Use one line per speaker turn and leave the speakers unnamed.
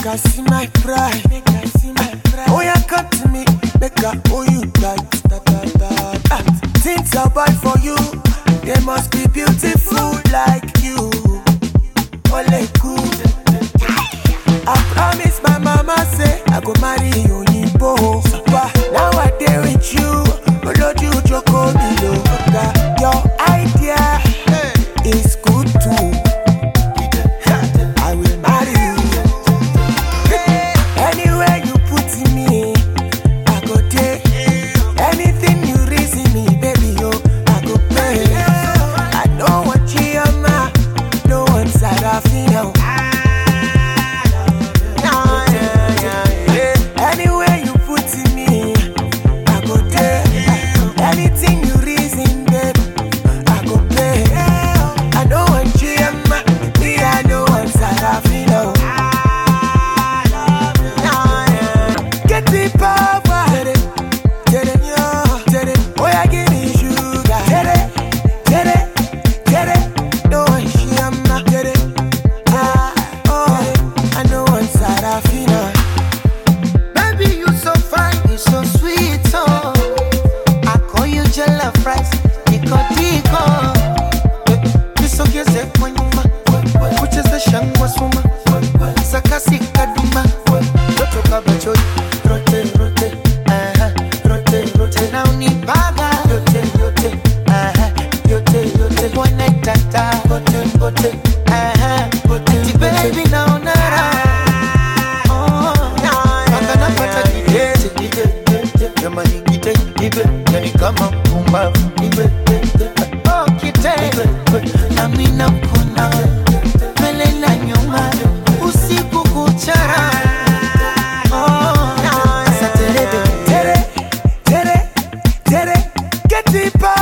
I see my pride. Oh, yeah, come to me, make I owe you tight. Things I buy for you, they must be beautiful like you. Ole cool. I promise my mama say I go marry you, Yimbo. Now I deal with you, Lord, you joko below. Your idea is good too. I will marry you. Anywhere you put me, I go take. Anything you reason me, baby, yo, I go pay. I don't want Chioma, no one Sarafino. Anywhere you put me, I go take. Anything you reason, baby, I go pay. I don't want Chioma, me, I don't want Sarafino. Get the power, get it, oh yeah, give me sugar, get it, no one Chioma, get it, I know one Sarafina.
Baby, you so fine, you so sweet, oh. I call you jollof rice, tico. You so get a kwanyuma, which is the shangwa suma. Sakasi kaduma, roto kabacho, rote, rote. Now ni baga, yote, one night tata, gote, baby now nara. Kama mpumbavu namina mkona mbele na nyuma usiku kuchara.
Tere, get the power.